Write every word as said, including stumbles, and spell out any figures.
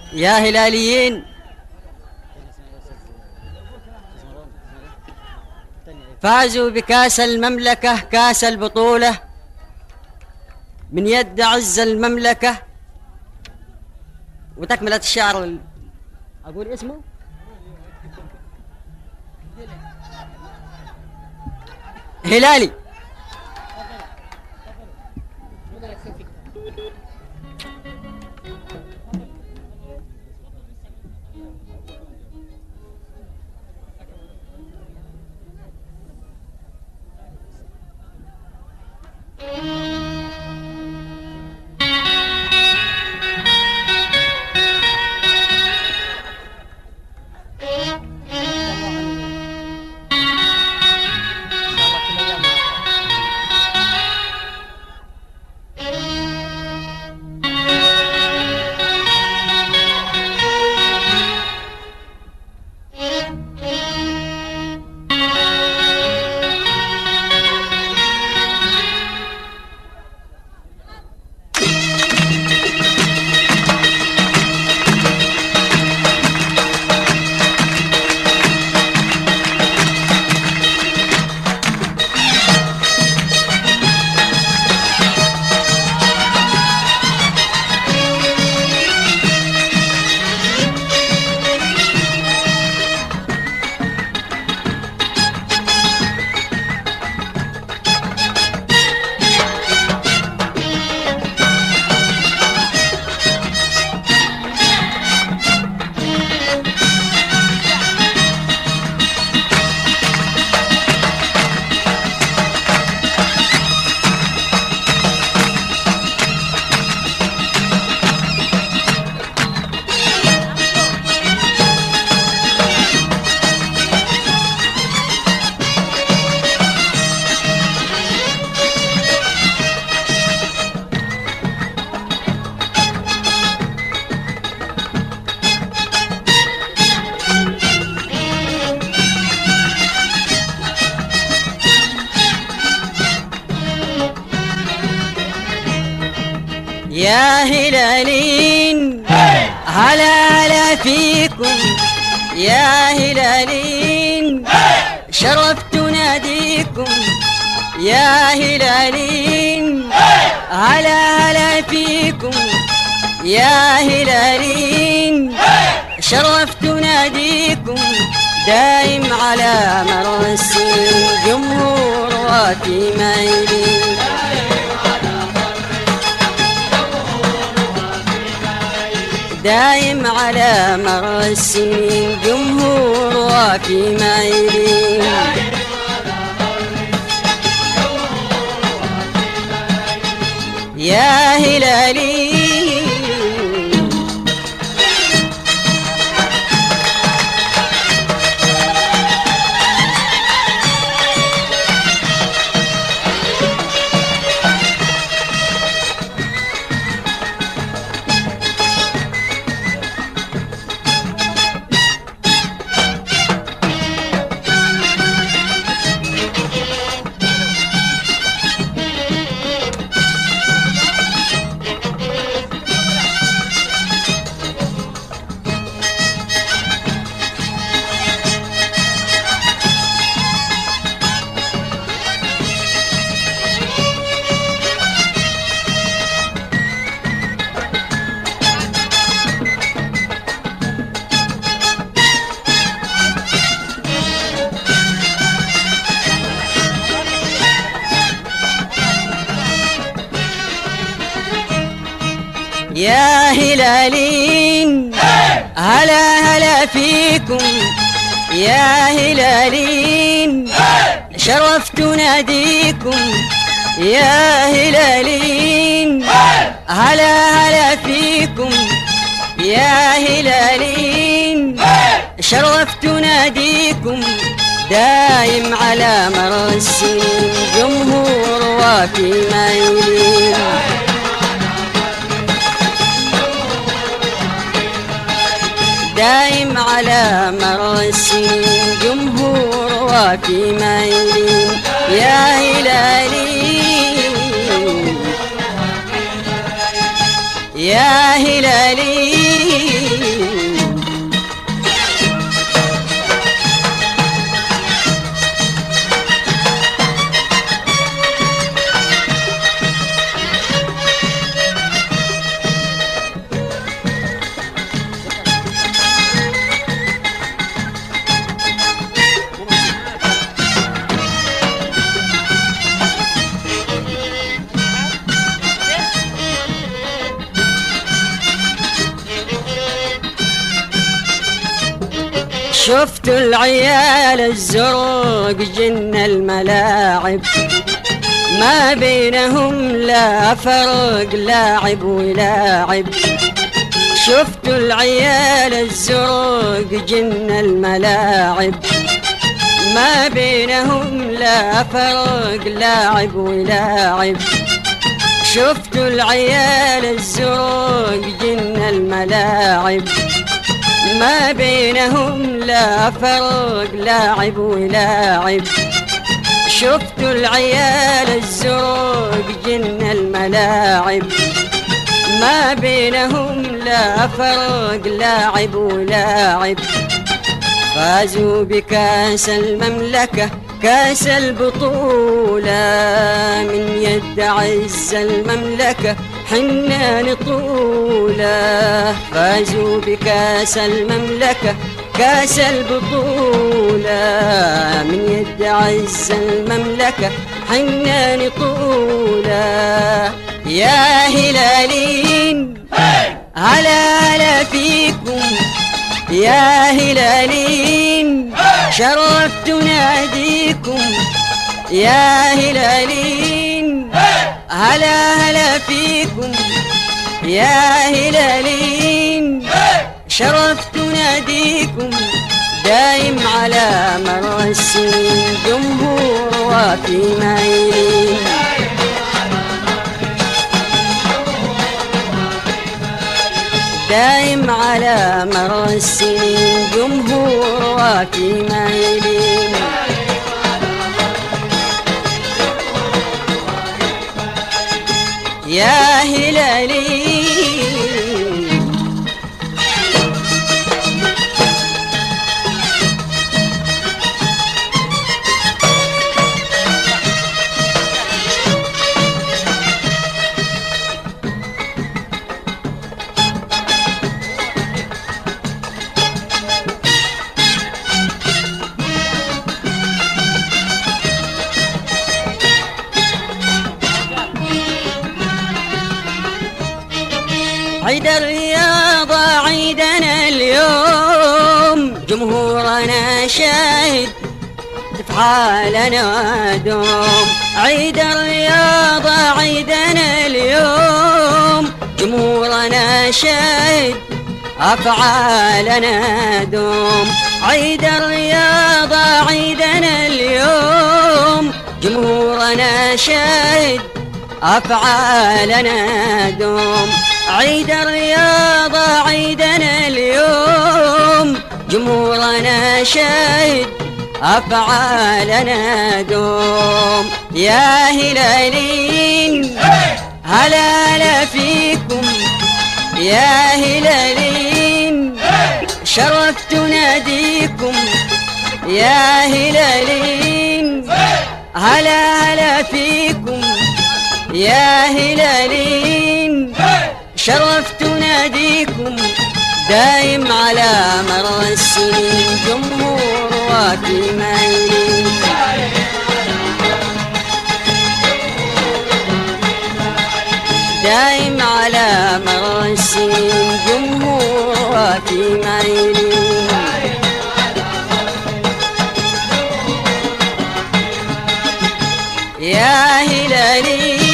يا هلاليين، فازوا بكاس المملكة، كاس البطولة من يد عز المملكة. وتكملة الشعر أقول اسمه هلالي. يا هلالين هلا هلا فيكم، يا هلالين شرفت ناديكم، يا هلالين هلا هلا فيكم، يا هلالين شرفت ناديكم، دايم على مر السنين جمهور وفي ميلين، دايم على مر السنين جمهور وفي ميلين. يا هلالي يا هلالين هلا هلا فيكم، يا هلالين شرفت ناديكم، يا هلالين هلا هلا فيكم، يا هلالين شرفت ناديكم، دايم على مر السنين جمهور وفي ميلين، دايم على مر السنين جمهور وفي ميلين. يا هلالي يا هلالي شفت العيال الزرق جن الملاعب، ما بينهم لا فرق لاعب ولاعب. شفت العيال الزرق جن الملاعب، ما بينهم لا فرق لاعب ولاعب. شفت العيال الزرق جن الملاعب، ما بينهم لا فرق لاعب ولاعب. شفت العيال الزرق جن الملاعب، ما بينهم لا فرق لاعب ولاعب. فازوا بكاس المملكة كاس البطولة، من يد عز المملكة حنا نطولة. فازوا بكاس المملكة كاس البطولة، من يد عز المملكة حنا نطولة. يا هلالين هلا هلا فيكم، يا هلالين شرفت ناديكم. يا هلالين هلا هلا فيكم، يا هلالين شرفت ناديكم. دايم على مر السنين جمهور وفي مايلين. دايم على مر السنين جمهور وفي مايلين. يا هلالين عيد الرياضة عيدنا اليوم، جمهورنا شاهد افعالنا دوم. عيد الرياضة عيدنا اليوم، جمهورنا شاهد افعالنا دوم. عيد الرياضة عيدنا اليوم، جمهورنا شاهد افعالنا دوم. عيد الرياضة عيدنا اليوم، جمهورنا شاهد افعالنا دوم. يا هلالين هلا هلا فيكم، يا هلالين شرفت ناديكم. يا هلالين هلا هلا فيكم، يا هلالين شرفت ناديكم. دايم على مر السنين جمهور وفي مايلين. دايم على مر السنين جمهور وفي مايلين. يا هلالين